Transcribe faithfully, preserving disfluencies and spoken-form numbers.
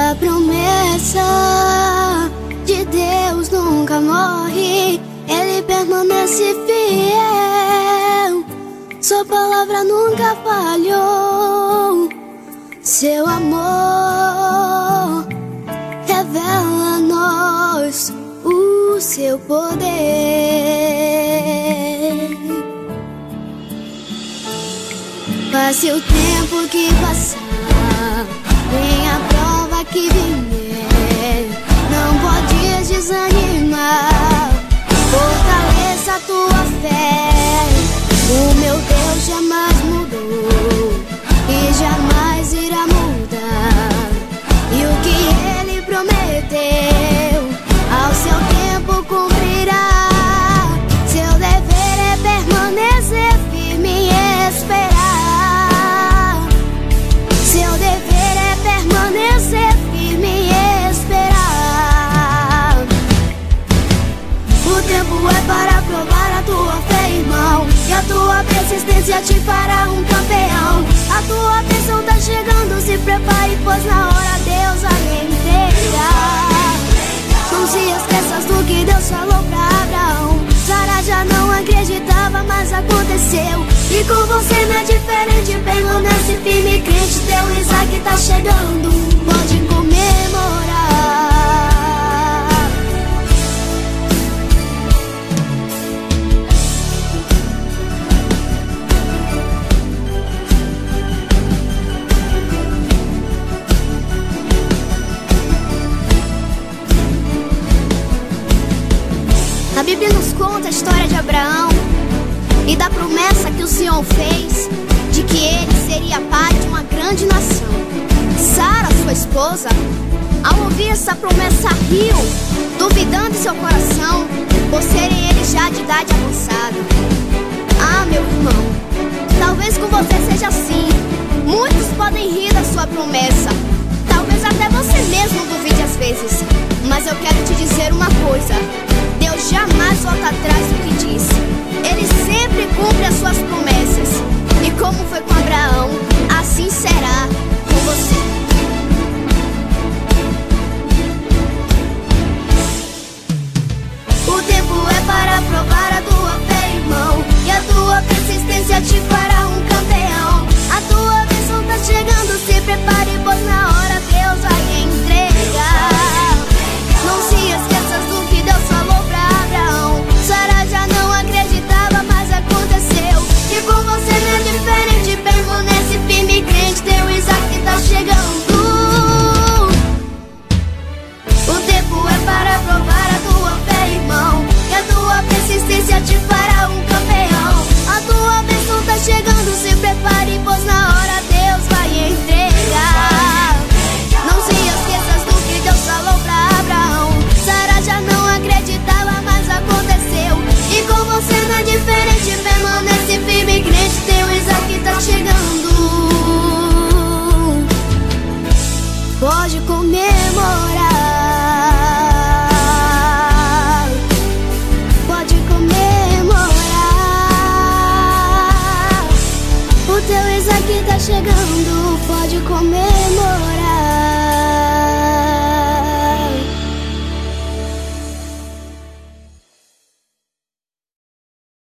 A promessa de Deus nunca morre, Ele permanece fiel. Sua palavra nunca falhou. Seu amor revela a nós o seu poder. Passe o tempo que passar, vem a prova que vier, não podes desanimar, fortaleça a tua fé. O meu Deus jamais mudou e jamais irá mudar, e o que Ele prometeu ao seu tempo cumprirá. Seu dever é permanecer firme e esperar. Seu dever é permanecer firme e esperar. O tempo é para provar a tua fé, irmão, e a tua persistência te fará um campeão. A tua bênção tá chegando, se prepare, pois na hora Deus vai entregar. Não se esqueças do que Deus falou pra Abraão. Sara já não acreditava, mas aconteceu. E com você não é diferente, permanece firme, crente, teu Isaac tá chegando, pode comemorar. A Bíblia nos conta a história de Abraão e da promessa que o Senhor fez de que ele seria pai de uma grande nação. Sara, sua esposa, ao ouvir essa promessa, riu, duvidando em seu coração, por serem eles já de idade avançada. Ah, meu irmão, talvez com você seja assim. Muitos podem rir da sua promessa, talvez até você mesmo duvide às vezes. Mas eu quero te dizer uma coisa: Deus jamais volta atrás do que disse. Ele sempre cumpre as suas promessas. E como foi com Abraão, assim será com você. O tempo é para provar a tua fé, irmão, e a tua persistência te fará um campeão. A tua bênção tá chegando, se prepare, pois na hora Deus vai entregar. Não se esqueças do que Deus falou pra Abraão. Sara já não acreditava, mas aconteceu. E com você não é diferente, permanece firme, crente, teu Isaac tá chegando. O tempo é para provar a tua fé, irmão, e a tua persistência te fará um campeão. A tua bênção tá chegando, se prepare, pois na hora Deus vai entregar. Não se esqueças do que Deus falou pra Abraão. Sara já não acreditava, mas aconteceu. E com você não é diferente, permanece firme, crente, teu Isaac tá chegando, pode comemorar. Pode comemorar. O teu Isaac tá chegando, pode comemorar.